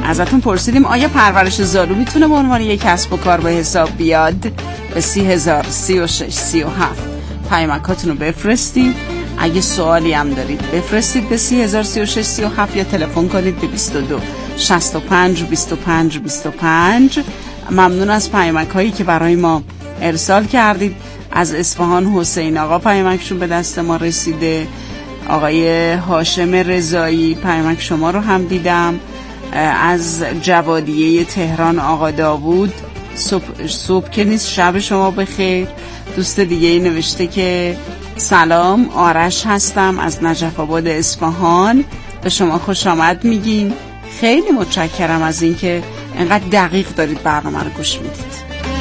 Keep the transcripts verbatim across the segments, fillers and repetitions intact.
ازتون پرسیدیم آیا پرورش زالو میتونه به عنوان یک کسب و کار به حساب بیاد؟ به سی هزار سی و شش سی و هفت پیامکاتون رو بفرستید. اگه سوالی هم دارید بفرستید به سی هزار سی و شش سی و هفت یا تلفن کنید به بیست و دو شصت و پنج بیست و پنج بیست و پنج. ممنون از پیامک هایی که برای ما ارسال کردید. از اصفهان حسین آقا پیامکشون به دست ما رسیده. آقای هاشم رضایی پیامک شما رو هم دیدم. از جوادیه تهران آقا داوود صبح, صبح که نیست شب شما بخیر. دوست دیگه ای نوشته که سلام، آرش هستم از نجف آباد اصفهان، به شما خوش آمد میگیم. خیلی متشکرم از اینکه اینقدر دقیق دارید برنامه رو گوش میدید.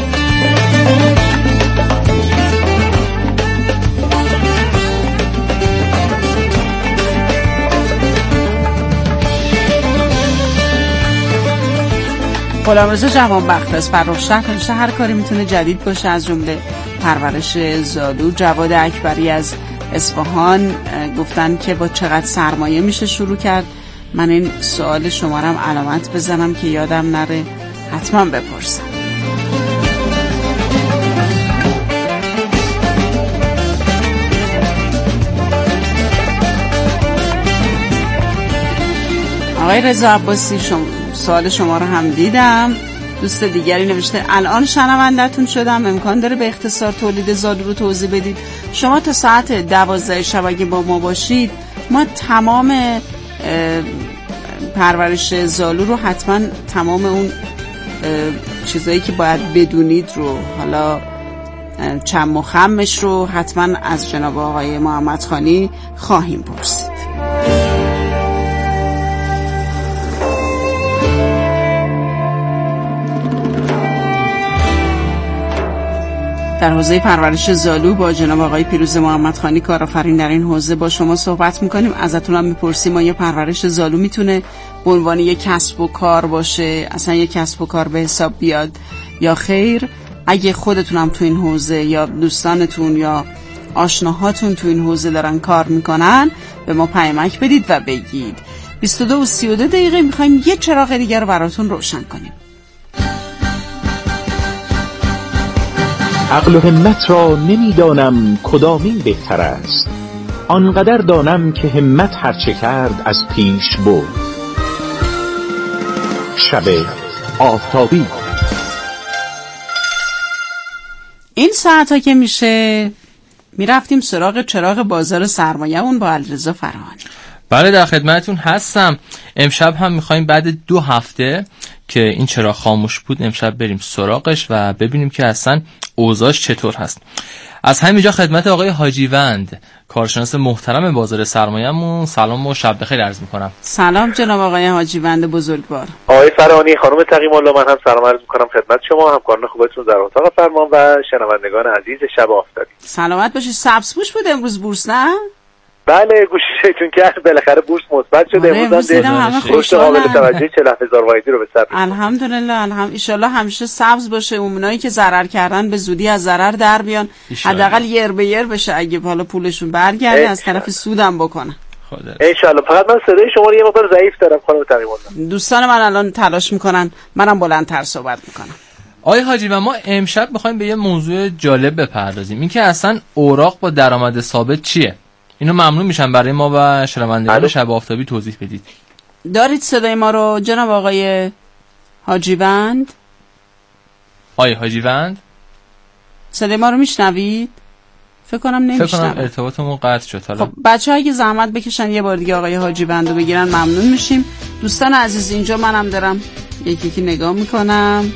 غلامرضا جوانبخت از فرخشهر نوشته هر کاری میتونه جدید باشه از جمله پرورش زالو. جواد اکبری از اصفهان گفتن که با چقدر سرمایه میشه شروع کرد. من این سوال شما رو هم علامت بزنم که یادم نره حتما بپرسم. آقای رضا عباسی شما سوال شما رو هم دیدم. دوست دیگری نوشته الان شنونده‌تون شدم، امکان داره به اختصار تولید زالو رو توضیح بدید؟ شما تا ساعت دوازده شب اگه با ما باشید ما تمام پرورش زالو رو حتما تمام اون چیزایی که باید بدونید رو، حالا چم و خمش رو حتما از جناب آقای محمدخانی خواهیم پرسید. در حوزه پرورش زالو با جناب آقای پیروز محمدخانی کارآفرین در این حوزه با شما صحبت میکنیم. ازتون هم میپرسیم آیا پرورش زالو میتونه به عنوان یک کسب و کار باشه، اصلا یک کسب و کار به حساب بیاد یا خیر؟ اگه خودتون هم تو این حوزه یا دوستانتون یا آشناهاتون تو این حوزه دارن کار میکنن به ما پیامک بدید و بگید. بیست و دو و سی و دو دقیقه میخوایم یه چراغ دیگر رو براتون روشن کنیم. عقل و همت را نمیدانم کدامین بهتر است، آنقدر دانم که همت هرچه کرد از پیش برد. شب آفتابی. این ساعت ها که میشه میرفتیم سراغ چراغ بازار سرمایه‌مون با علیرضا فرهانی. بله در خدمتتون هستم. امشب هم میخوایم بعد دو هفته که این چراغ خاموش بود امشب بریم سراغش و ببینیم که اصلا اوضاعش چطور هست. از همینجا خدمت آقای حاجیوند کارشناس محترم بازار سرمایه‌مون سلام و شب بخیر عرض میکنم. سلام جناب آقای حاجیوند بزرگوار. آقای فرهانی، خانم تقی‌الله، من هم سلام عرض میکنم خدمت شما، همکاران خوبتون در اتاق فرمان و شنوندگان عزیز شب آفتابی. سلامت باشید. سبزپوش بود امروز بورس نه؟ بله گوشتون کرد، بالاخره بورس مثبت شده. امروز هم رشد قابل توجهی چهل و هفت هزار واحدی رو به ثبت. الحمدلله الحمد ان شاء الله همیشه سبز باشه. اونایی که ضرر کردن به زودی از ضرر در بیان، حداقل یر به یر بشه. اگه حالا پولشون برگرده از طرف سودم بکنن ان شاء الله. فقط من صدای شما رو یه مقدار ضعیف دارم خانم تقی‌الله. دوستان من الان تلاش میکنن منم بلندتر صحبت میکنم. آقای حاجی و ما امشب میخوایم به یه موضوع جالب بپردازیم. این که اصلا اوراق با درآمد ثابت چیه؟ اینو ممنون میشم برای ما و شنوندگان شب آفتابی توضیح بدید. دارید صدای ما رو جناب آقای حاجیوند؟ آقای حاجیوند صدای ما رو میشنوید؟ فکر کنم نمیشنوید. فکر کنم ارتباطمون قطع شد. حالا خب بچه‌ها اگه زحمت بکشن یه بار دیگه آقای حاجیوند رو بگیرن ممنون میشیم. دوستان عزیز اینجا منم دارم یکی یکی نگاه میکنم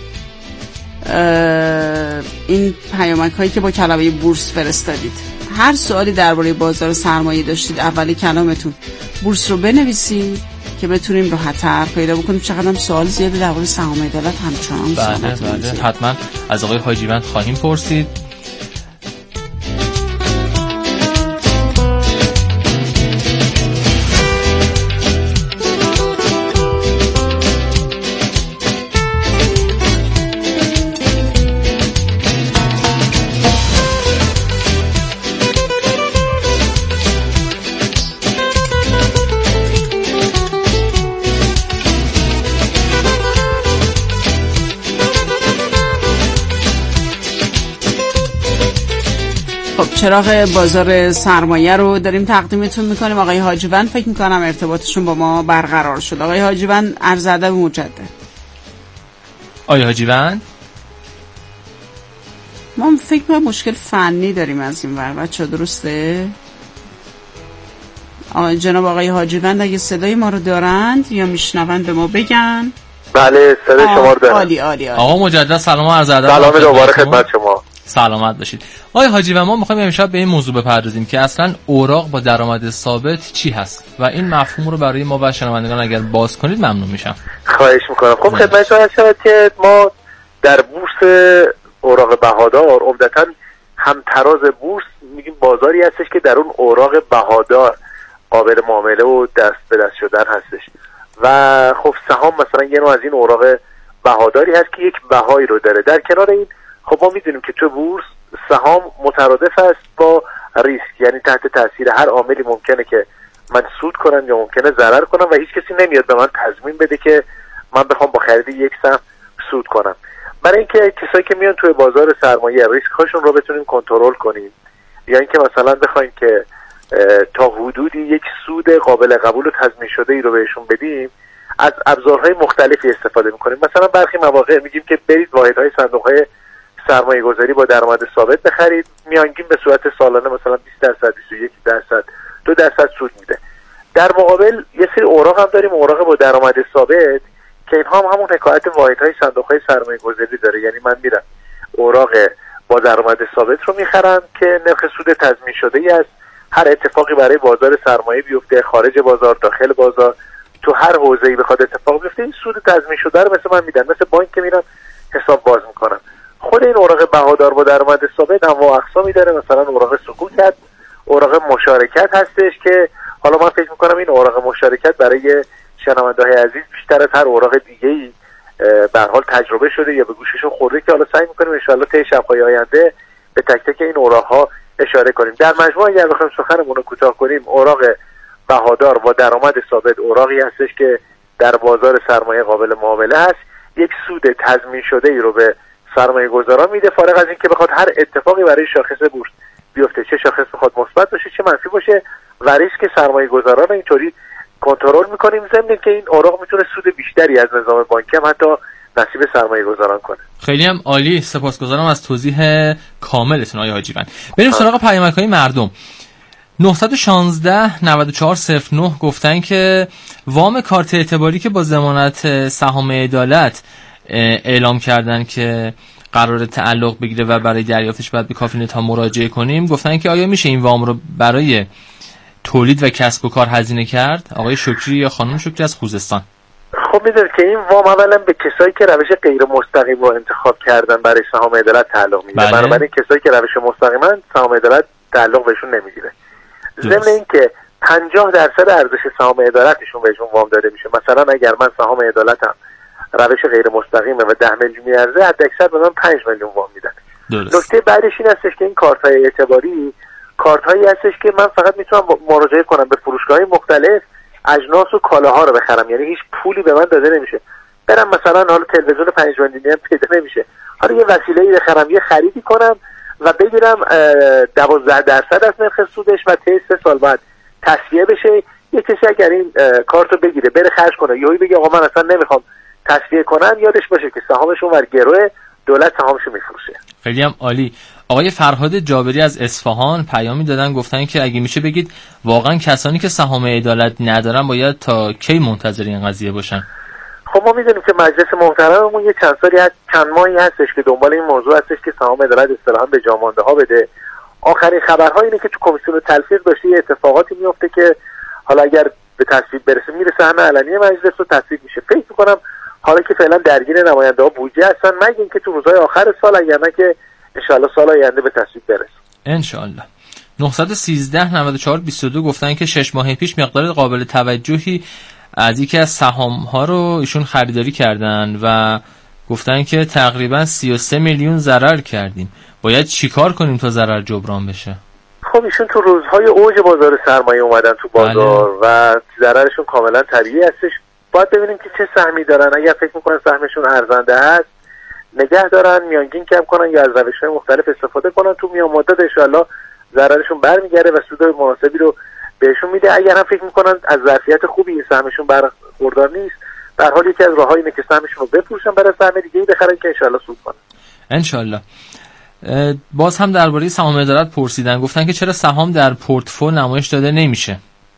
این پیامک هایی که با کلمه بورس فرستادید. هر سوالی درباره بازار سرمایه داشتید اول کلامتون بورس رو بنویسید که بتونیم راحت‌تر پیدا بکنیم. چقدر هم سوال زیاده درباره سهام عدالت همچنان. بله بله حتما از آقای حاجیوند خواهیم پرسید. خب چراغ بازار سرمایه رو داریم تقدیمتون میکنیم. آقای حاجیوند فکر میکنم ارتباطشون با ما برقرار شد. آقای حاجیوند عرض ادب مجدد. آقای حاجیوند ما فکر کنم مشکل فنی داریم از این ور بچه، درسته؟ آقای جناب آقای حاجیوند اگه صدای ما رو دارند یا میشنوند به ما بگن. بله صدای شما رو دارم. عالی عالی عالی. آقا مجدد سلام عرض ادب. سلام دوباره خدمت شما. سلامت باشید. آقای حاجیوند ما میخوایم امشب به این موضوع بپردازیم که اصلا اوراق با درآمد ثابت چی هست و این مفهوم رو برای ما و شنوندگان اگر باز کنید ممنون میشم. خواهش میکنم. خب خدمتتون هست شد که ما در بورس اوراق بهادار عمدتاً همتراز بورس میگیم بازاری هستش که در اون اوراق بهادار قابل معامله و دست به دست شدن هستش و خب سهام مثلا یه نوع از این اوراق بهاداری هست که یک بهایی رو داره. در کنار این خب ما میدونیم که تو بورس سهام مترادف است با ریسک، یعنی تحت تاثیر هر عاملی ممکنه که من سود کنم یا ممکنه ضرر کنم و هیچ کسی نمیاد به من تضمین بده که من بخوام با خرید یک سهم سود کنم. برای اینکه کسایی که میان توی بازار سرمایه ریسک هاشون رو بتونیم کنترل کنیم یا اینکه مثلا بخوایم که تا حدودی یک سود قابل قبول و تضمین شده ای رو بهشون بدیم، از ابزارهای مختلفی استفاده میکنیم. مثلا برخی مواقع میگیم که برید واحدهای صندوق‌های سرمایه گذاری با درآمد ثابت بخرید، میانگین به صورت سالانه مثلا بیست درصد، بیست و یک درصد، دو درصد سود میده. در مقابل یه سری اوراق هم داریم، اوراق با درآمد ثابت که اینها هم همون حکایت واحدهای صندوق‌های سرمایه گذاری داره. یعنی من میرم اوراق با درآمد ثابت رو میخرم که نرخ سود تضمین شده ای است. هر اتفاقی برای بازار سرمایه بیفته، خارج بازار، داخل بازار، تو هر حوزه‌ای بخواد اتفاق بیفته، این سود تضمین شده رو مثل من میدن، مثل بانک که میرم حساب باز میکنم. خود این اوراق بهادار با درآمد ثابت انواع اقسامی داره. مثلا اوراق سکوت، اوراق مشارکت هستش که حالا من فکر میکنم این اوراق مشارکت برای شنونده‌های عزیز بیشتر از هر اوراق دیگه‌ای به هر حال تجربه شده یا به گوششون خورده که حالا سعی میکنیم ان شاءالله طی شب‌های آینده به تک تک این اوراق‌ها اشاره کنیم. در مجموع اگر بخوایم سخنمون رو کوتاه کنیم، اوراق بهادار با درآمد ثابت اوراقی هستش که در بازار سرمایه قابل معامله هست، یک سود تضمین شده ای رو به سرمایه گذاران میده، فارغ از این که بخواد هر اتفاقی برای شاخص بورس بیفته، چه شاخص بخواد مثبت باشه چه منفی باشه، و ریسک سرمایه گذاران اینطوری کنترل میکنیم، ضمن که این اوراق میتونه سود بیشتری از نظام بانکی هم حتی نصیب سرمایه گذاران کنه. خیلی هم عالی، سپاسگزارم از توضیح کاملتون آقای حاجیوند. بریم سراغ پیامک‌های مردم. نه یک شش نه چهار صفر نه گفتن که وام کارت اعتباری که با ضمانت سهام عدالت اعلام کردن که قرار تعلق بگیره و برای دریافتش باید به کافی نت ها مراجعه کنیم، گفتن که آیا میشه این وام رو برای تولید و کسب و کار هزینه کرد؟ آقای شکری یا خانم شکری از خوزستان. خب میدونید که این وام اولا به کسایی که روش غیر مستقیم رو انتخاب کردن برای سهام عدالت تعلق میگیره. بله. بنابراین کسایی که روش مستقیما سهام عدالت تعلق بهشون نمیگیره. ضمن اینکه پنجاه درصد ارزش سهام عدالتشون بهشون وام داده میشه. مثلا اگر من سهام عدالتم روش غیر مستقیمه و ده میلیون میارزه، حداکثر به من پنج میلیون وام میدن. نکته بعدش این هستش که این کارت‌های اعتباری کارت‌هایی هستش که من فقط میتونم مراجعه کنم به فروشگاه‌های مختلف، اجناس و کالاها رو بخرم، یعنی هیچ پولی به من داده نمیشه. برم مثلا حالا تلویزیون پنج میلیونی هم پیدا نمیشه، حالا یه وسیله‌ای بخرم، یه خریدی کنم و بگیرم دوازده درصد از نرخ سودش و طی سه سال بعد تصفیه بشه. یه کسی اگر این کارتو بگیره بره خرج کنه، یهو بگه آقا من اصلا نمیخوام تصفیه کنم، یادش باشه که سهامشون ور گروه دولت سهامشو میفروشه. خیلی هم عالی. آقای فرهاد جابری از اصفهان پیامی دادن، گفتن که اگه میشه بگید واقعا کسانی که سهام عدالت ندارن باید تا کی منتظر این قضیه باشن؟ خب ما میدونیم که مجلس محترممون یه چند سالی هست، چند ماهی هستش که دنبال این موضوع هستش که سهام عدالت اصطلاحاً به جامانده ها بده. آخرین خبرها اینه که تو کمیسیون تلفیق داشته یه اتفاقاتی میفته که حالا اگر به تصویب برسه میرسه همه علنی مجلس رو تصویب میشه. فکر میکنم حالا که فعلا درگیر نماینده ها بودجه هستن، مگه اینکه تو روزهای آخر سال، اگر نه که ان شاءالله سال آینده به تصویب برسه ان شاءالله. نه یک سه نه چهار دو دو گفتن که شش ماه پیش مقدار قابل توجهی از یکی از سهام ها رو ایشون خریداری کردن و گفتن که تقریبا سی و سه میلیون ضرر کردیم. باید چیکار کنیم تا ضرر جبران بشه؟ خب ایشون تو روزهای اوج بازار سرمایه اومدن تو بازار بله. و ضررشون کاملا طبیعی هستش. باید ببینیم که چه سهمی دارن. اگر فکر میکنن سهمشون ارزنده هست نگه دارن، میانگین کم کنن یا از روش‌های مختلف استفاده کنن. تو میان مدت ان شاءالله ضررشون برمیگره و سود مناسبی رو بهشون میده. اگر هم فکر میکنن از ظرفیت خوبی این سهمشون برخوردار نیست، در حال یکی از راه‌های اینه که سهمشون رو بفروشن برای سهم دیگه‌ای بخرن که ان شاءالله سود کنن. ان شاءالله. باز هم درباره سهام ادارت پرسیدن، گفتن که چرا سهام در پورتفولیو نمایش داده نمیشه؟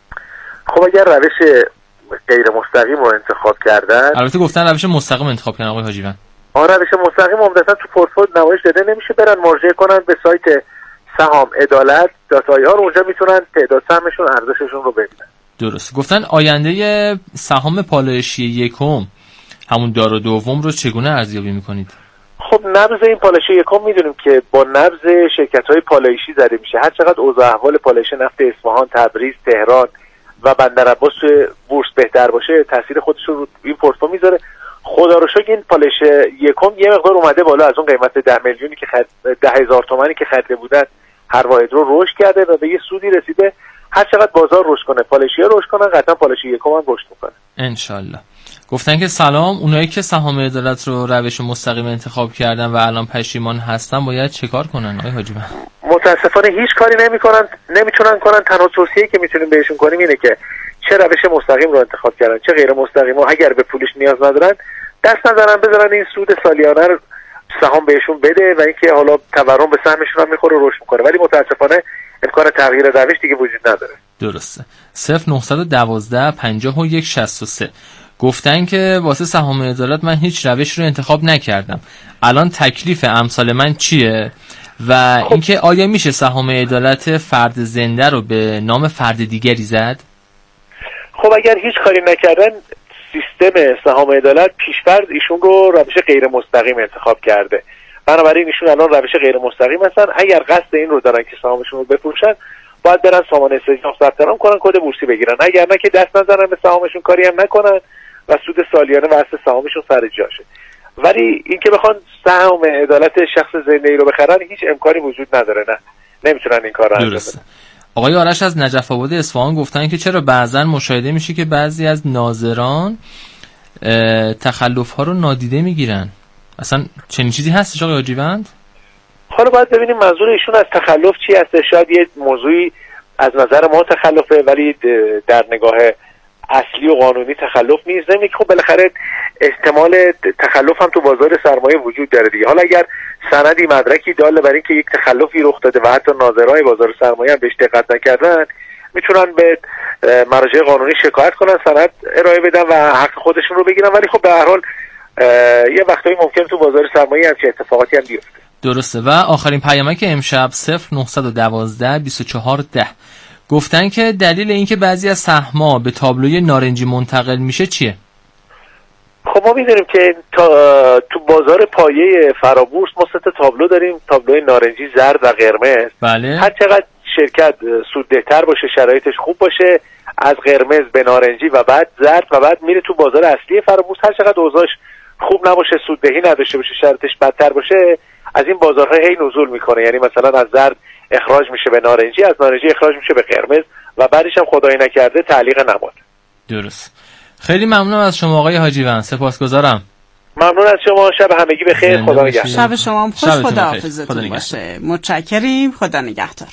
خب اگر روش غیر مستقیم رو انتخاب کردن، البته گفتن روش مستقیم انتخاب کردن آقای حاجیوند. آن روش مستقیم عمدتاً تو پورتفولیو نمایش داده نمیشه، برن مراجعه کنن به سایت سهام عدالت دات آی آر، اونجا میتونن تعداد سهمشون ارزششون رو ببینن. درست. گفتن آینده سهام پالایشی یکم همون دار و دوم رو چگونه ارزیابی میکنید؟ خب نبض این پالایشی یکم میدونیم که با نبض شرکت‌های پالایشی زده میشه. هر چقدر اوضاع احوال پالایش نفت اصفهان، تبریز، تهران و بندرعباس بورس بهتر باشه، تاثیر خودش رو این پورتفولیو میذاره. خدا رو شکر این پالایش یکم یه مقدار اومده بالا، از اون قیمت ده میلیونی که خرید ده هزار تومانی که خریده بودن هر واحد رو رشد کرده و به یه سودی رسیده. هر چقدر بازار رشد کنه، پالایشی‌ها رشد کنن، قطعا پالایش یکم هم رشد میکنه ان شاء الله. گفتن که سلام، اونایی که سهام عدالت رو روش مستقیم انتخاب کردن و الان پشیمان هستن باید چه کار کنن آقای حاجی؟ متاسفانه هیچ کاری نمیکنن، نمیتونن کنن. تنها توصیه‌ای که میتونیم بهشون کنیم اینه که چه روش مستقیم رو انتخاب کردن چه غیر مستقیم، و اگر به پولش نیاز ندارن دست نزنن، بذارن این سود سالیانه رو سهام بهشون بده و اینکه حالا تورم به سهمشون هم میخوره رشد میکنه، ولی متاسفانه امکان تغییر روش دیگه وجود نداره. درسته. صفر نه یک دو پنجاه و یک شصت و سه. گفتن که واسه سهام عدالت من هیچ روش رو انتخاب نکردم، الان تکلیف امثال من چیه و خب. اینکه آیا میشه سهام عدالت فرد زنده رو به نام فرد دیگری زد؟ خب اگر هیچ کاری نکردن، سیستم سهام عدالت پیشفرض ایشون رو روش غیر مستقیم انتخاب کرده، بنابراین ایشون الان روش غیر مستقیم هستن. اگر قصد این رو دارن که سهامشون رو بفروشن باید برن سامان استثناء ثبت نام کنن، کد بورسی بگیرن، اگر نه که دست نزنن به سهامشون، کاری هم نکنن و سود سالیانه واسه سهامشون سر جاشه. ولی اینکه بخوان سهام عدالت شخص زنده‌ای رو بخرن هیچ امکانی وجود نداره، نه نمیتونن این کار رو انجام بدن. آقای آرش از نجف آباد اصفهان گفتن که چرا بعضن مشاهده میشه که بعضی از ناظران تخلف ها رو نادیده میگیرن؟ اصلا چنین چیزی هستش آقای حاجیوند؟ حالا باید ببینیم منظور ایشون از تخلف چی هست. شاید یه موضوعی از نظر ما تخلفه ولی در نگاه اصلی و قانونی تخلف نیست. نمیگه خب بالاخره احتمال تخلف هم تو بازار سرمایه وجود داره دیگه. حالا اگر سندی مدرکی داله بر اینکه یک تخلفی رخ داده و حتی ناظرای بازار سرمایه هم بهش دقت نکردن، میتونن به مراجع قانونی شکایت کنن، سند ارائه بدن و حق خودشون رو بگیرن. ولی خب به هر حال یه وقتایی ممکنه تو بازار سرمایه همچین اتفاقاتی هم بیفته. درسته. و آخرین پیامک امشب صفر نه یک دو بیست و چهار ده گفتن که دلیل اینکه بعضی از سهم‌ها به تابلوی نارنجی منتقل میشه چیه؟ خب ما میدونیم که تا تو بازار پایه فرابورس ما سه تا تابلو داریم، تابلوی نارنجی، زرد و قرمز. بله. هر چقدر شرکت سودده‌تر باشه، شرایطش خوب باشه، از قرمز به نارنجی و بعد زرد و بعد میره تو بازار اصلی فرابورس. هر چقدر اوضاعش خوب نباشه، سوددهی نداشته باشه، شرایطش بدتر باشه، از این بازارها هی نزول میکنه. یعنی مثلا از زرد اخراج میشه به نارنجی، از نارنجی اخراج میشه به قرمز و بعدش هم خدای نکرده تعلیق نماد. درست. خیلی ممنونم از شما آقای حاجیوند، سپاسگزارم. ممنون از شما، شب همگی بخیر، خدا نگهدار. شب شما هم خوش، خدا حافظتون باشه. متشکریم، خدا نگهدار.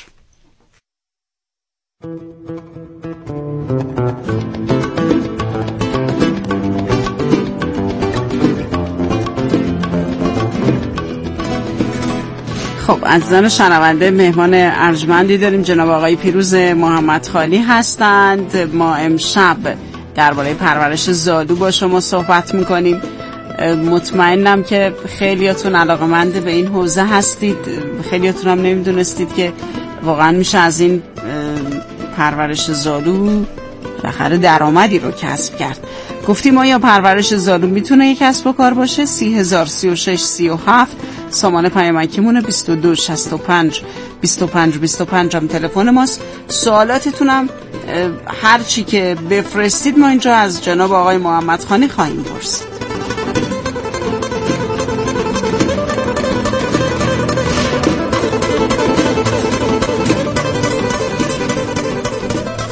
خب عزیزان شنونده، مهمان ارجمندی داریم، جناب آقای پیروز محمد خالی هستند. ما امشب درباره پرورش زالو با شما صحبت میکنیم. مطمئنم که خیلیاتون علاقه‌مند به این حوزه هستید، خیلیاتون هم نمیدونستید که واقعا میشه از این پرورش زالو بالاخره درآمدی رو کسب کرد. گفتیم آیا پرورش زالو میتونه یک کسب و کار باشه؟ سی هزار سی و شش سی و هفت سامان پیامکیمونه، بیست و دو شصت و پنج بیست و پنج بیست و پنج هم تلفن ماست. سوالاتتونم هر چی که بفرستید ما اینجا از جناب آقای محمد خانی خواهیم پرسید.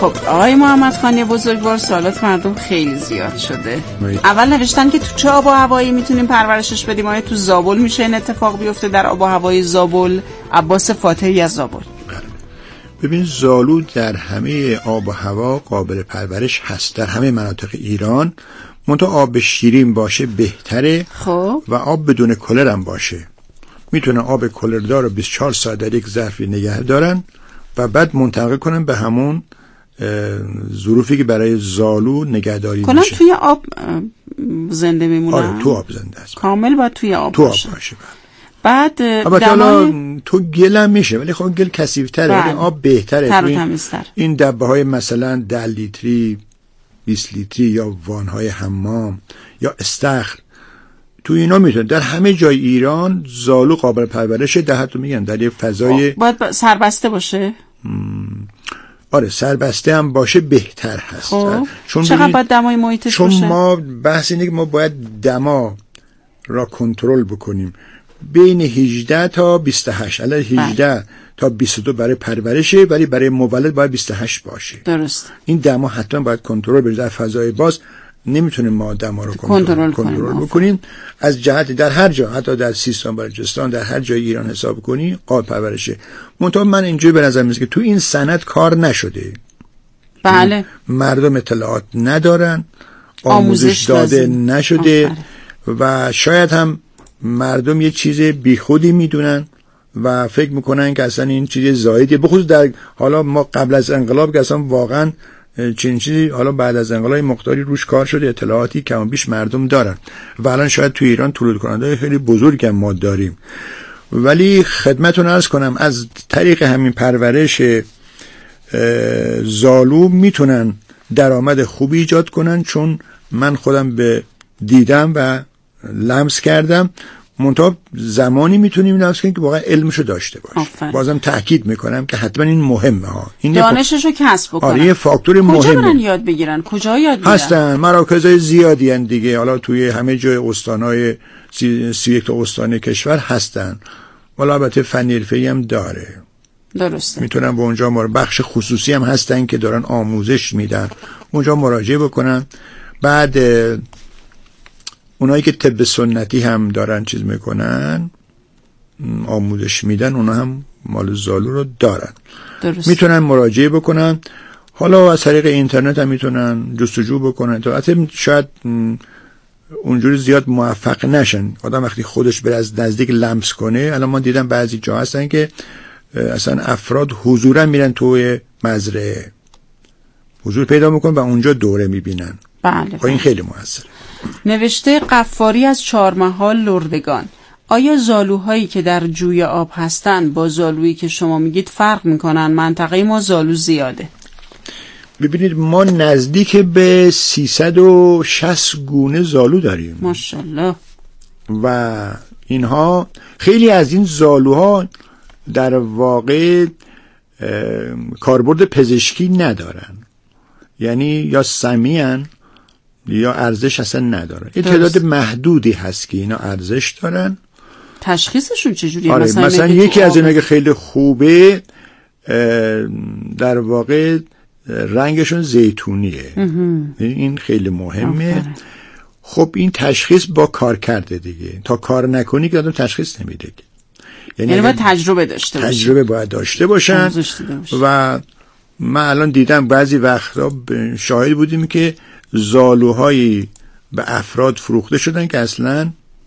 خب آقای محمد خانی بزرگوار، سوالات مردم خیلی زیاد شده. باید. اول نوشتن که تو چه آب و هوایی میتونیم پرورشش بدیم؟ آیا تو زابل میشه این اتفاق بیفته، در آب و هوای زابل؟ عباس فاتحی از زابل. ببین زالو در همه آب و هوا قابل پرورش هست، در همه مناطق ایران. منتها آب شیرین باشه بهتره. خب و آب بدون کلر هم باشه. میتونن آب کلردار رو بیست و چهار ساعت در یک ظرفی نگه دارن و بعد منتقل کنن به همون ظروفی که برای زالو نگهداری میشه. کلا توی آب زنده میمونن؟ آره تو آب زنده است. کامل باید توی آب تو باشه. آب باشه بعد دمای... حالا تو گل هم میشه ولی خب گل کثیف‌تره، ولی آب بهتره. تر و تمیزتر. این دبه های مثلا ده لیتری، بیست لیتری یا وانهای حمام یا استخر، تو اینا میتونه در همه جای ایران زالو قابل پرورشه. ده حتی میگن در یه فضای باید سربسته باشه. مم. آره سربسته هم باشه بهتر هست. خب. چون چقدر باید دمای محیطش چون باشه؟ چون ما بحث اینه که ما باید دما را کنترل بکنیم بین هجده تا بیست و هشت. الان هجده بله. تا بیست و دو برای پرورشه، ولی برای مولد باید بیست و هشت باشه. درست. این دما حتما باید کنترل بشه. در فضای باز نمیتونیم ما دما رو کنترل, کنترل بکنیم. از جهت در هر جا، حتی در سیستان بلوچستان، در هر جای ایران حساب کنی قابل پرورشه. منتها من اینجوری به نظر میاد که تو این سند کار نشده. بله. مردم اطلاعات ندارن، آموزش, آموزش داده لازم. نشده آفره. و شاید هم مردم یه چیز بیخودی میدونن و فکر میکنن که اصلا این چیز زایدیه. بخصوص در حالا ما قبل از انقلاب که اصلا واقعا چنین چیزی، حالا بعد از انقلاب مقداری روش کار شده، اطلاعاتی کم و بیش مردم دارن و الان شاید تو ایران تولید کننده خیلی بزرگی هم ما داریم. ولی خدمتتون عرض کنم از طریق همین پرورش زالو میتونن درآمد خوبی ایجاد کنن، چون من خودم به دیدم و لمس کردم. منتها زمانی میتونیم لمس کنیم که واقعا علمشو داشته باشه. بازم تاکید میکنم که حتما این مهمه ها، این دانششو کسب بکنن. آره یه فاکتور مهمه. کجا برن یاد بگیرن؟ کجا یاد میگیرن؟ هستن مراکزهای زیادی ان دیگه، حالا توی همه جای استانهای سی, سی یک تا استان کشور هستن. والا البته فنی حرفه‌ای هم داره. درسته. میتونن به اونجا مر... بخش خصوصی هم هستن که دارن آموزش میدن، اونجا مراجعه بکنن. بعد اونایی که طب سنتی هم دارن چیز میکنن، آموزش میدن، اونا هم مال زالو رو دارن. درست. میتونن مراجعه بکنن. حالا از طریق اینترنت هم میتونن جستجو بکنن. البته شاید اونجوری زیاد موفق نشن. آدم وقتی خودش بره از نزدیک لمس کنه، الان ما دیدم بعضی جا هستن که اصلا افراد حضورا میرن توی مزرعه، حضور پیدا میکنن و اونجا دوره میبینن. بله. و این خیلی موثره. نوشته قفاری از چهارمحال لردگان: آیا زالوهایی که در جوی آب هستن با زالویی که شما میگید فرق میکنن؟ منطقه ما زالو زیاده. ببینید ما نزدیک به سیصد و شصت گونه زالو داریم. ماشاءالله. و اینها خیلی از این زالوها در واقع کاربرد پزشکی ندارن، یعنی یا سمیان یا ارزش اصلا ندارن. یه تعداد محدودی هست که اینا ارزش دارن. تشخیصشون چجوریه؟ آره مثلا, مثلا یکی از اینا که خیلی خوبه در واقع رنگشون زیتونیه. این خیلی مهمه. آفره. خب این تشخیص با کار کرده دیگه، تا کار نکنی که آدم تشخیص نمیده. یعنی, یعنی باید تجربه داشته باشن. تجربه باید داشته باشن. و من الان دیدم بعضی وقتا شاهد بودیم که زالوهایی به افراد فروخته شدن که اصلا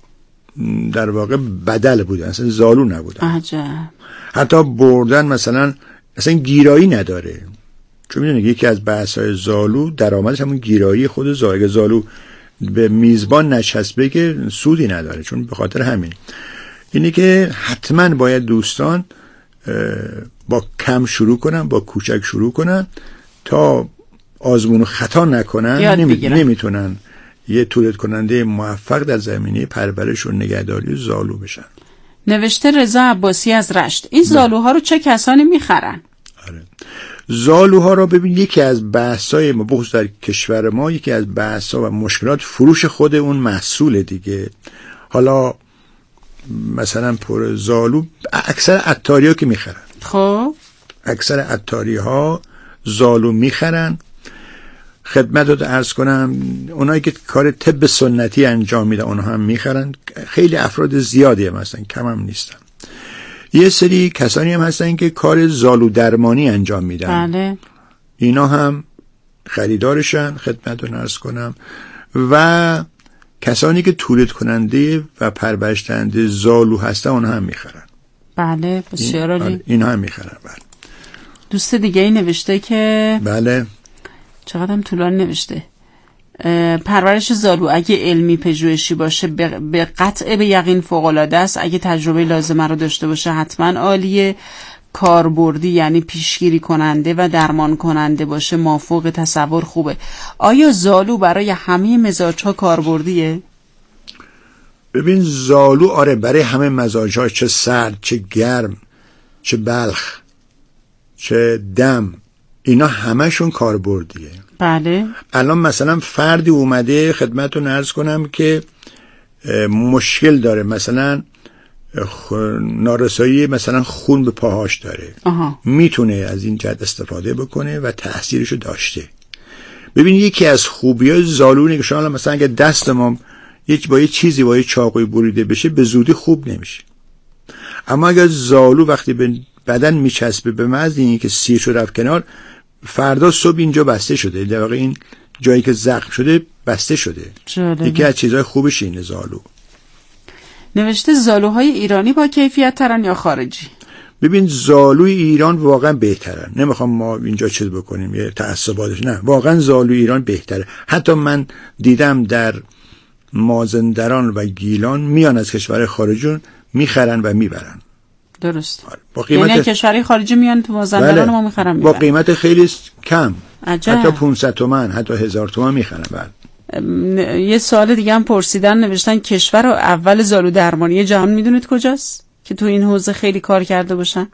در واقع بدل بودن، اصلا زالو نبودن. عجب. حتی بردن مثلا اصلا گیرایی نداره، چون میدونی یکی از بحث‌های زالو درآمدش همون گیرایی خود زالو. اگه زالو به میزبان نچسبه که سودی نداره، چون به خاطر همین اینه که حتما باید دوستان با کم شروع کنن، با کوچک شروع کنن تا آزمون و خطا نکنن. نمی... نمیتونن یه تولید کننده موفق در زمینه پرورش و نگهداری زالو بشن. نوشته رضا عباسی از رشت: این زالوها رو چه کسانی میخرن؟ آره. زالوها رو ببین، یکی از بحث‌های ما بخصوص در کشور ما، یکی از بحث‌ها و مشکلات فروش خود اون محصول دیگه. حالا مثلا پر زالو اکثر عطاری‌ها که میخرن، خب اکثر عطاری‌ها زالو میخرن. خدمت رو عرض کنم اونایی که کار طب سنتی انجام میدن اونها هم میخرن. خیلی افراد زیادی هم هستن، کم هم نیستن. یه سری کسانی هم هستن که کار زالو درمانی انجام میدن. بله. اینا هم خریدارشن. خدمت رو عرض کنم و کسانی که تولید کننده و پرورش دهنده زالو هستن اونها هم میخرن. بله بسیار عالی. اینا هم میخرن. بله. دوست دیگه ای نوشته که بله چقدر هم طولانی نوشته. پرورش زالو اگه علمی پژوهشی باشه به قطع به یقین فوق العاده است. اگه تجربه لازمه رو داشته باشه حتما عالیه. کاربردی یعنی پیشگیری کننده و درمان کننده باشه مافوق تصور خوبه. آیا زالو برای همه مزاج‌ها کاربردیه؟ ببین زالو آره برای همه مزاج‌ها، چه سرد چه گرم چه بلخ چه دم، اینا همشون کاربردیه. بله. الان مثلا فردی اومده خدمتتون عرض کنم که مشکل داره، مثلا نارسایی مثلا خون به پاهاش داره. آها. میتونه از این جهت استفاده بکنه و تأثیرشو داشته. ببین یکی از خوبی‌های زالو که شما مثلا اگه دست ما یک با یه چیزی با یه چاقوی بریده بشه به زودی خوب نمیشه، اما اگر زالو وقتی به بدن میچسبه به محض اینکه سیرشو رفت کنار، فردا صبح اینجا بسته شده، در واقع این جایی که زخم شده بسته شده. جالبه. یکی از چیزهای خوبش اینه زالو. نوشته زالوهای ایرانی با کیفیت ترن یا خارجی؟ ببین زالوی ایران واقعا بهترن، نمیخوام ما اینجا چیز بکنیم یه تعصباتش، نه واقعا زالوی ایران بهتره. حتی من دیدم در مازندران و گیلان میان از کشور خارجون میخرن و میبرن. درست. با قیمت یعنی کشوری خارجی میان تو مازندران بله. ما میخرن میبرن. با قیمت خیلی کم. عجب. حتی پانصد تومان حتی هزار تومان میخرن. بله. یه سوال دیگه هم پرسیدن، نوشتن کشور اول زالو درمانی جهان میدونید کجاست که تو این حوزه خیلی کار کرده باشن؟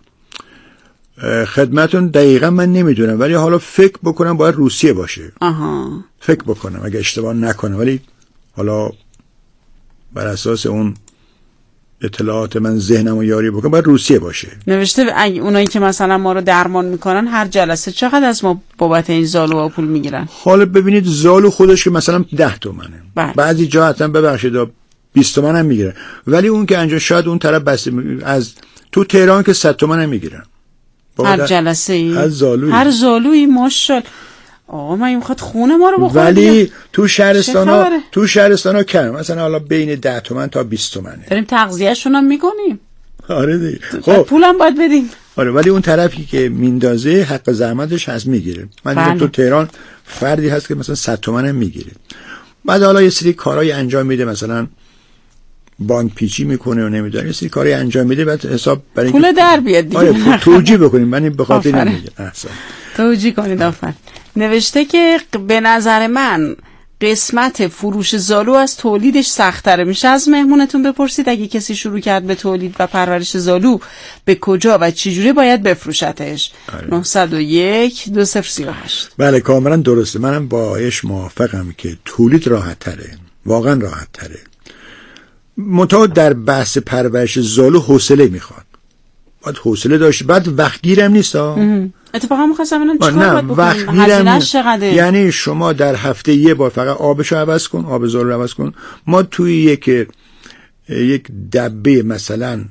خدمتون دقیقا من نمیدونم، ولی حالا فکر بکنم باید روسیه باشه. آها. فکر بکنم اگه اشتباه نکنم، ولی حالا بر اساس اون اطلاعات من ذهنمو یاری بکنم باید روسیه باشه. نوشته اگه اونایی که مثلا ما رو درمان میکنن هر جلسه چقدر از ما بابت این زالو پول میگیرن؟ حالا ببینید زالو خودش که مثلا ده تومنه، بله. بعضی جا حتما ببخشید بیست تومن هم میگیرن، ولی اون که انجا شاید اون طرف بس از تو تهران که صد تومن هم میگیرن هر جلسه ای، هر زالویی هر زالویی ماشاءالله. آقا من میخواد خونه ما رو بخوره. ولی تو شهرستانا تو شهرستانا کم، مثلا حالا بین ده تومن تا بیست تومنه. داریم تغذیه‌شون هم میکنیم. آره دیگه. خب پولم باید بدیم. آره ولی اون طرفی که میندازه حق زحمتش هست میگیره. من دیدم تو تهران فردی هست که مثلا صد تومن هم میگیره. بعد حالا یه سری کارهای انجام میده، مثلا بانک پیچی میکنه و نمیدونه یه سری کاری انجام میده، بعد حساب برای پول در بیاد دیگه. آره توجیه بکنیم، من به خاطر نمیگم. احسن. توجیه کنید. آفرین. نوشته که به نظر من قسمت فروش زالو از تولیدش سخت‌تره. میشه از مهمونتون بپرسید اگه کسی شروع کرد به تولید و پرورش زالو به کجا و چجوری باید بفروشتش؟ نه صفر یک دو صفر سه هشت. بله کاملا درسته، منم باهاش موافقم که تولید راحت تره، واقعا راحت تره. منتها در بحث پرورش زالو حوصله میخواد، باید حوصله داشت، بعد وقت گیرم نیست ها. اتفاقا می‌خواستم ببینم چیکار باید بکنیم، هزینه‌اش چقدره؟ یعنی شما در هفته یه بار فقط آبشو عوض کن، آب زالو رو عوض کن. ما توی یک یک دبه مثلا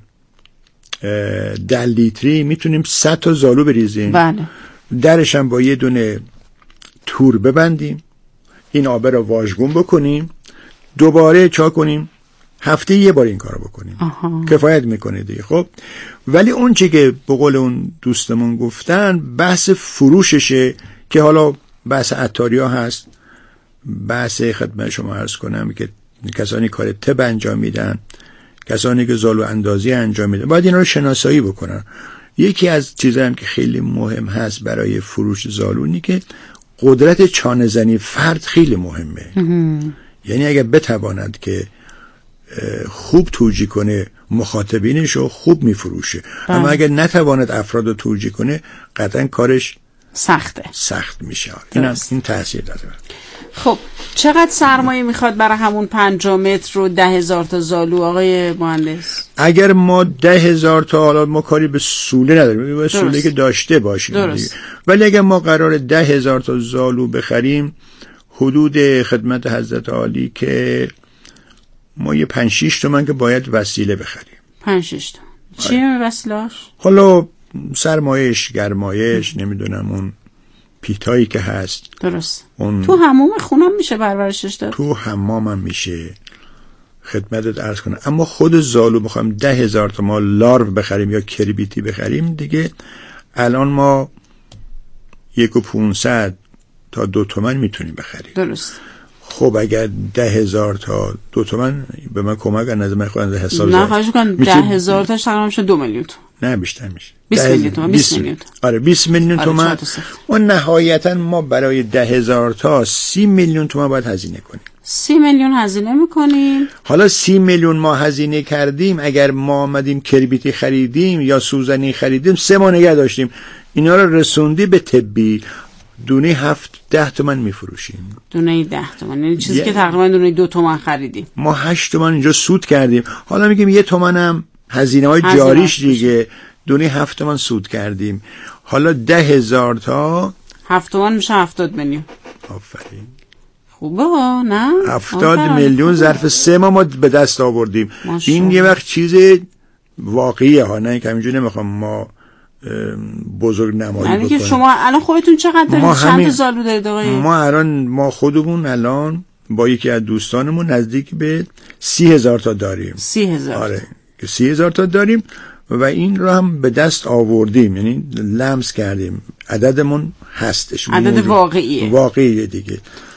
ده لیتری میتونیم صد تا زالو بریزیم. بله. درش هم با یه دونه تور ببندیم، این آب رو واژگون بکنیم، دوباره چا کنیم، هفته یه بار این کارو بکنیم. آها. کفایت میکنه دیگه. خب ولی اون چی که به قول اون دوستمون گفتن بحث فروششه، که حالا بحث عطاریا هست، بحث خدمت شما عرض کنم که کسانی کار طب انجام میدن، کسانی که زالو اندازی انجام میدن، باید اینا رو شناسایی بکنن. یکی از چیزایی هم که خیلی مهم هست برای فروش زالو اینه که قدرت چانه زنی فرد خیلی مهمه. یعنی اگر بتواند که خوب توجیه کنه مخاطبینش رو خوب میفروشه. اما اگر نتواند افراد رو توجیه کنه قطعا کارش سخته، سخت میشه. این هم این تاثیر داره. خب چقدر سرمایه میخواد برای همون پنجاه متر و ده هزار تا زالو آقای مهندس؟ اگر ما ده هزار تا، حالا ما کاری به سوله نداریم، باید سوله که داشته باشیم درست. ولی اگر ما قرار ده هزار تا زالو بخریم، حدود خدمت حضرت عالی که ما یه پنج شیش تومن که باید وسیله بخریم. پنج شیش تومن چیه وسیله‌اش؟ حالا سرمایش، گرمایش، نمیدونم اون پیتایی که هست. درست. اون تو حمام خونم میشه پرورشش داد؟ تو حمامم میشه، خدمتت عرض کنم. اما خود زالو بخوایم ده هزار تا ما لارو بخریم یا کربیتی بخریم، دیگه الان ما یک و پونصد تا دو تومن میتونیم بخریم. درست. خب اگر ده هزار تا دو تومن به من کمک کن، از من خواهند حساب نه خواهش کن. ده هزار تاش تقریبا میشه دو میلیون تومن. نه بیشتر میشه. بیست میلیون تومن. بیست میلیون تومن. آره بیست میلیون آره تومن. و نهایتا ما برای ده هزار تا سی میلیون تومن باید هزینه کنیم. سی میلیون هزینه میکنیم. حالا سی میلیون ما هزینه کردیم، اگر ما آمدیم کربیتی خریدیم یا سوزنی خریدیم، سه ماه نگه داشتیم، اینا رو رسوندی به طبی، دونه هفت ده تومن میفروشیم. دونه ده تومن، یعنی چیزی که تقریبا دونه دو تومن خریدیم. ما هشت تومن اینجا سود کردیم، حالا میگیم یه تومن هم هزینه های جاریش دیگه، دونه هفت تومن سود کردیم. حالا ده هزار تا هفت تومن میشه هفتاد میلیون. آفرین. خوبه ها؟ نه هفتاد میلیون ظرف سه ماه ما به دست آوردیم. این یه وقت چیز واقعیه ها، نه که همینجوری نمیخوام ما بزرگ نمایی یعنی بکنیم. که شما الان خودتون چقدر دارید؟ چند تا زالو دارید آقای؟ ما الان ما خودمون الان با یکی از دوستانمون نزدیک به سی هزار تا داریم. سی هزار. آره که سی هزار تا داریم و این رو هم به دست آوردیم، یعنی لمس کردیم، عددمون هستش، عدد واقعیه واقعیه دیگه.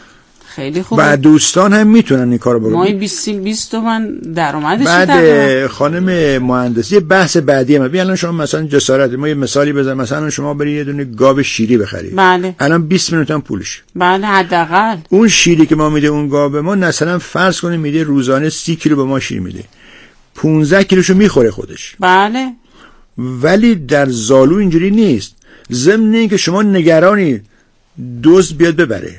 خیلی خوبه. و دوستان هم میتونن این کارو بکنن. ما بیست بیست تومن درآمدش. بعد خانم مهندسی بحث بعدی ما، الان شما مثلا جسارت، ما یه مثالی بزنم، مثلا شما بری یه دونه گاو شیری بخرید. بله. الان بیست میلیون تومان پولش. بله حداقل. اون شیری که ما میده اون گاو به ما، مثلا فرض کنیم میده روزانه سی کیلو به ما شیر میده، پانزده کیلوشو میخوره خودش. بله. ولی در زالو اینجوری نیست. ضمن اینکه شما نگرانی دزد بیاد ببره،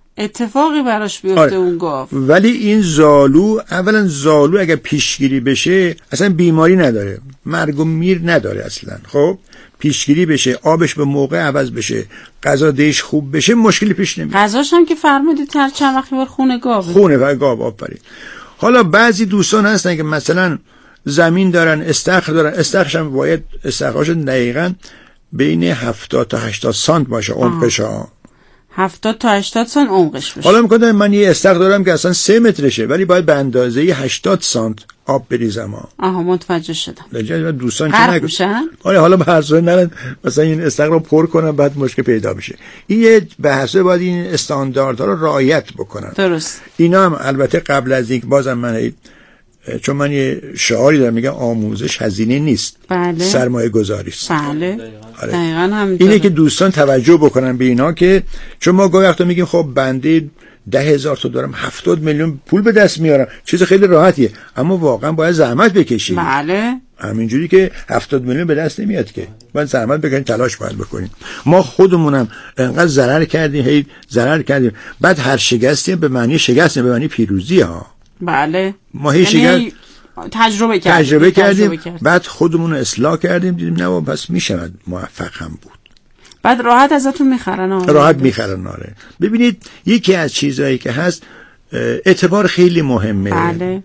اتفاقی براش بیفته. آره. اون گاو. ولی این زالو، اولا زالو اگر پیشگیری بشه اصلا بیماری نداره، مرگ و میر نداره اصلا. خب پیشگیری بشه، آبش به موقع عوض بشه، غذا دیش خوب بشه، مشکلی پیش نمیاد. غذاش هم که فرمودید هر چند وقت بار خونه گاو. خونه و گاو آفرین. حالا بعضی دوستان هستن که مثلا زمین دارن، استخر دارن، استخرش هم باید استخرش دقیقاً بین هفتاد تا هشتاد سانت باشه عمقش ها. هفتاد تا هشتاد سانت عمقش باشه. حالا میگم من یه استخر دارم که اصلا سه مترشه، ولی باید به اندازه هشتاد سانت آب بریزم ها. آها متوجه شدم. لجه دوستان که نگوشن؟ آره حالا به هر صورت نرن مثلا این استخر رو پر کنن بعد مشکل پیدا میشه. این یه بحثه، باید این استانداردها رو رعایت بکنن. درست. اینا هم البته قبل از اینکه بازم من، چون من یه شعاری دارم میگم آموزش هزینه نیست. بله. سرمایه گذاری است. بله. آره. دقیقاً همینطوره. اینه که دوستان توجه بکنن به اینا، که چون ما گاهی وقتا میگیم خب بنده ده هزار تا دارم، هفتاد میلیون پول به دست میارم، چیز خیلی راحتیه، اما واقعا باید زحمت بکشید. بله. همینجوری که هفتاد میلیون به دست نمیاد که، باید زحمت بکنید، تلاش باید بکنید. ما خودمونم انقدر ضرر کردیم، هی ضرر کردیم، بعد هر شکستی به معنی شکست نه، به معنی پیروزی ها. بله. ما هی شکست تجربه کردیم. تجربه کردیم, کردیم. بعد خودمون رو اصلاح کردیم، دیدیم نه پس میشود، موفق هم بود. بعد راحت ازتون میخرن. راحت میخرن. آره ببینید یکی از چیزهایی که هست اعتبار خیلی مهمه. بله.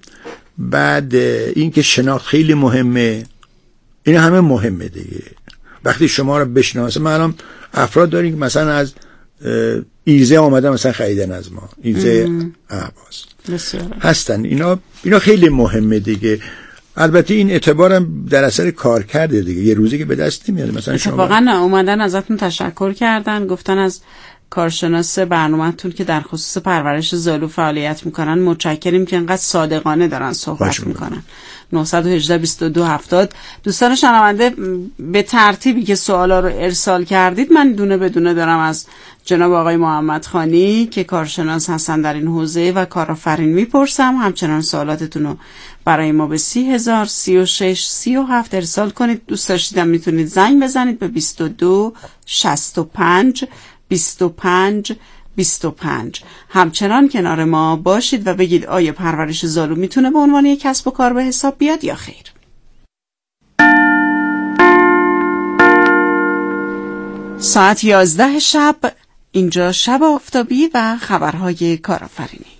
بعد اینکه شناخت خیلی مهمه، این همه مهمه دیگه. وقتی شما رو بشناسه، ما الان افراد داریم مثلا از ایزه آمدن مثلا خریدن از ما، ایزه اهواز هستن، اینا اینا خیلی مهمه دیگه. البته این اعتبارم در اثر کار کرده دیگه، یه روزی که به دست نمیاد. مثلا شما واقعا اومدن ازتون تشکر کردن، گفتن از کارشناس برنامه‌تون که در خصوص پرورش زالو فعالیت میکنن متشکریم که انقدر صادقانه دارن صحبت میکنن. نه یک هشت بیست و دو هفتاد. دوستان شنونده به ترتیبی که سوالا رو ارسال کردید من دونه بدونه دارم از جناب آقای محمد خانی که کارشناس هستن در این حوزه و کارآفرین میپرسم. همچنان سوالاتتون رو برای ما به سی هزار سی و شش سی و هفت ارسال کنید. دوست داشتیدم میتونید زنگ بزنید به بیست و دو شصت و پنج بیست و پنج بیست و پنج. همچنان کنار ما باشید و بگید آیا پرورش زالو میتونه به عنوان یک کسب و کار به حساب بیاد یا خیر. ساعت یازده شب، اینجا شب آفتابی و خبرهای کارآفرینی.